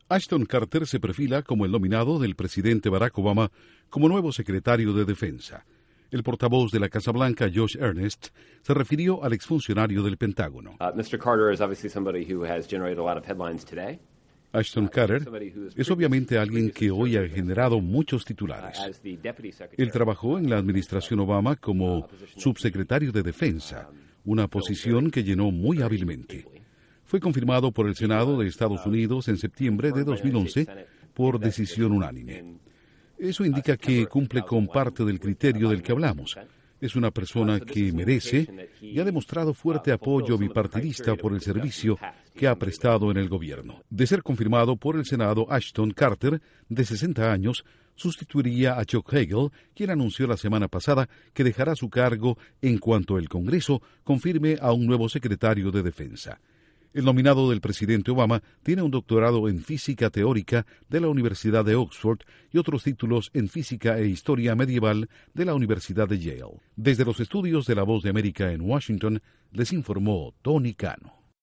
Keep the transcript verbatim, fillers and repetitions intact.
Ashton Carter se perfila como el nominado del presidente Barack Obama como nuevo secretario de Defensa. El portavoz de la Casa Blanca, Josh Earnest, se refirió al exfuncionario del Pentágono. Uh, mister Carter is obviously somebody who has generated a lot of headlines today. Ashton Carter es obviamente alguien que hoy ha generado muchos titulares. Él trabajó en la administración Obama como subsecretario de Defensa, una posición que llenó muy hábilmente. Fue confirmado por el Senado de Estados Unidos en septiembre de dos mil once por decisión unánime. Eso indica que cumple con parte del criterio del que hablamos. Es una persona que merece y ha demostrado fuerte apoyo bipartidista por el servicio que ha prestado en el gobierno. De ser confirmado por el Senado, Ashton Carter, de sesenta años, sustituiría a Chuck Hagel, quien anunció la semana pasada que dejará su cargo en cuanto el Congreso confirme a un nuevo secretario de Defensa. El nominado del presidente Obama tiene un doctorado en física teórica de la Universidad de Oxford y otros títulos en física e historia medieval de la Universidad de Yale. Desde los estudios de La Voz de América en Washington, les informó Tony Cano.